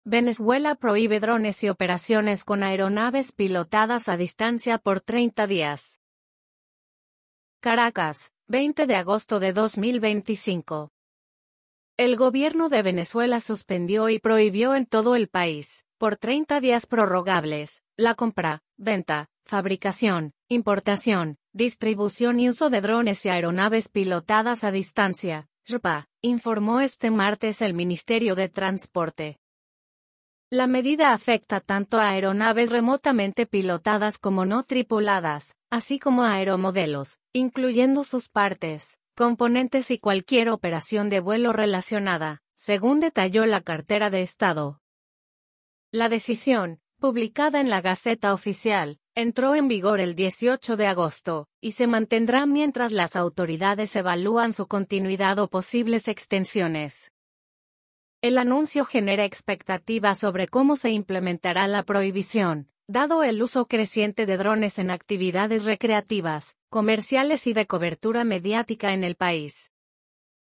Venezuela prohíbe drones y operaciones con aeronaves pilotadas a distancia por 30 días. Caracas, 20 de agosto de 2025. El gobierno de Venezuela suspendió y prohibió en todo el país, por 30 días prorrogables, la compra, venta, fabricación, importación, distribución y uso de drones y aeronaves pilotadas a distancia, RPA, informó este martes el Ministerio de Transporte. La medida afecta tanto a aeronaves remotamente pilotadas como no tripuladas, así como a aeromodelos, incluyendo sus partes, componentes y cualquier operación de vuelo relacionada, según detalló la cartera de Estado. La decisión, publicada en la Gaceta Oficial, entró en vigor el 18 de agosto, y se mantendrá mientras las autoridades evalúan su continuidad o posibles extensiones. El anuncio genera expectativas sobre cómo se implementará la prohibición, dado el uso creciente de drones en actividades recreativas, comerciales y de cobertura mediática en el país.